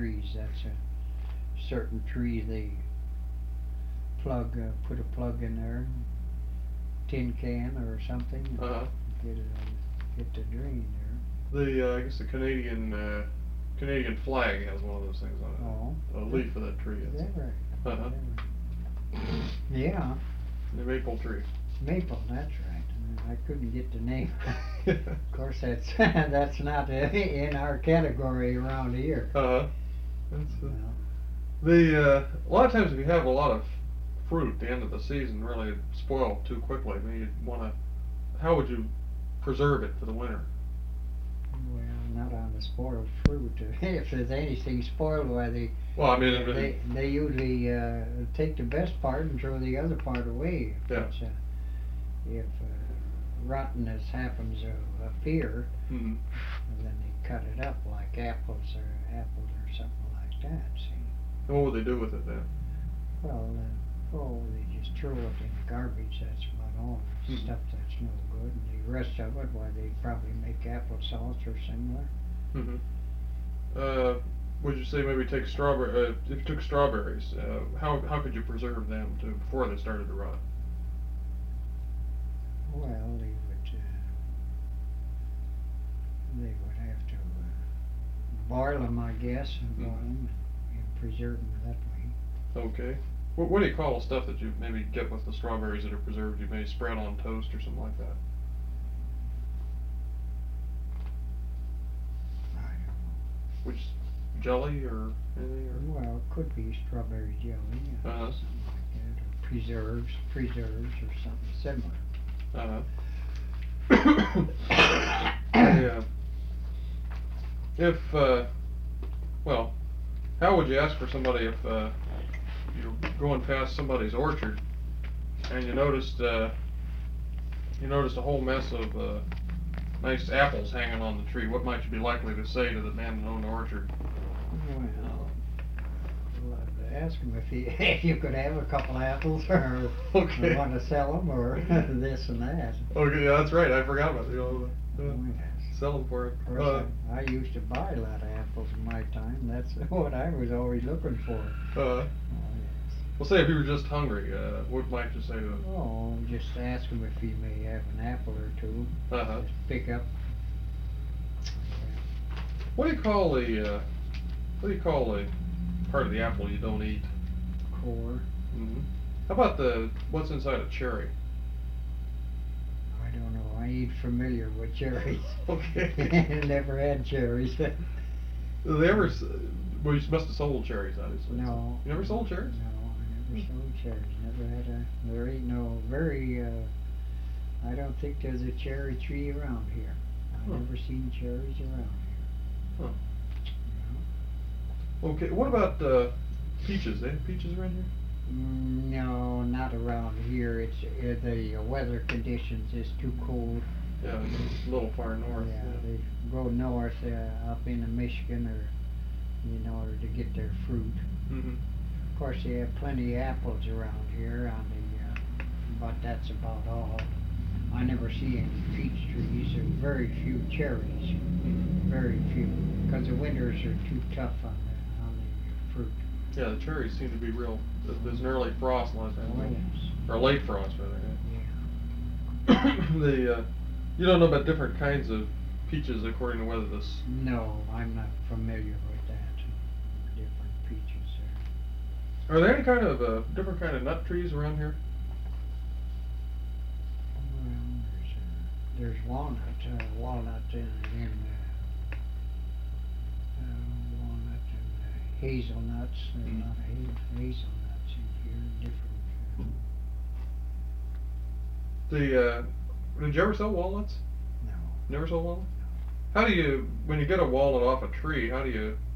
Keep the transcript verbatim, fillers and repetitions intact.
trees. That's a certain tree they plug, uh, put a plug in there, tin can or something, and Uh-huh. get it, on, get the drain there. The uh, I guess the Canadian uh, Canadian flag has one of those things on it. Oh. A leaf of that tree. Is that right? Uh-huh. Yeah. The maple tree. Maple, that's right. I couldn't get the name. Of course, that's that's not in our category around here. Uh-huh. That's uh, Well, the uh, a lot of times if you have a lot of fruit at the end of the season, really it'd spoil too quickly. I mean, you'd want to. How would you preserve it for the winter? well, not on the spoiled fruit. If there's anything spoiled, why they Well, I mean, it- they they usually uh, take the best part and throw the other part away. If Yeah. it's, uh, if uh, rottenness happens to appear, Mhm. and then they cut it up like apples or apples or something like that. See. And what would they do with it then? Well, uh, oh, they just throw it in the garbage. That's about all. Mhm. Stuff that's no good, and the rest of it, why they probably make applesauce or similar. Mhm. Uh, would you say maybe take strawberry? Uh, if you took strawberries, uh, how how could you preserve them to before they started to rot? Well, they would. Uh, they would have to uh, boil them, I guess, and boil Mhm. them and, and preserve them that way. Okay. What, what do you call the stuff that you maybe get with the strawberries that are preserved? You may spread on toast or something like that. I don't know. Which jelly or anything? Or? Well, it could be strawberry jelly, or Uh-huh. something like that, or preserves, preserves, or something similar. Uh-huh. Yeah. If, uh, well, how would you ask for somebody if, uh, you're going past somebody's orchard and you noticed, uh, you noticed a whole mess of, uh, nice apples hanging on the tree? What might you be likely to say to the man who owned the orchard? Well, well, I'd ask him if he, if you could have a couple apples, or Okay. want to sell them, or this and that. Okay, yeah, that's right. I forgot about the, uh, Oh, yes. sell them for it. Of Uh, course, I, I used to buy a lot of apples in my time. That's what I was always looking for. uh, Oh, yes. well, say if you were just hungry, uh, what might you say to him? Oh, just ask him if he may have an apple or two. Uh-huh. Just pick up. What do you call the, uh, what do you call the part of the apple you don't eat? Core. Mm-hmm. How about the, what's inside a cherry? I don't know. I ain't familiar with cherries. Okay. Never had cherries. Did they ever, s- well, you must have sold cherries, obviously. No. You never sold cherries? No, I never sold cherries. Never had a. There ain't no very. Uh, I don't think there's a cherry tree around here. I've Huh. never seen cherries around here. Huh. No. Okay, what about, uh, peaches? They have peaches around here? Mm, no, not around here. It's uh, the uh, weather conditions is too cold. Yeah, it's a little far north. Yeah, they go north uh, up into Michigan, or in order to get their fruit. Mm-hmm. Of course, they have plenty of apples around here on the, uh, but that's about all. I never see any peach trees, or very few cherries, very few, because the winters are too tough on the, on the fruit. Yeah, the cherries seem to be real, th- there's an early frost last time. Oh, yes. Or late frost, rather, Yeah. yeah. The, uh, you don't know about different kinds of peaches according to whether this, No, I'm not familiar with that, different peaches there. are there any kind of, uh, different kind of nut trees around here? Well, there's, uh, there's walnut, uh, walnut in, in, uh, uh, walnut and uh, hazelnuts, there's Mm. a lot of ha- hazelnuts in here, different, The, uh, did you ever sell walnuts? uh, no, Never sold walnuts? How do you, when you get a walnut off a tree, how do you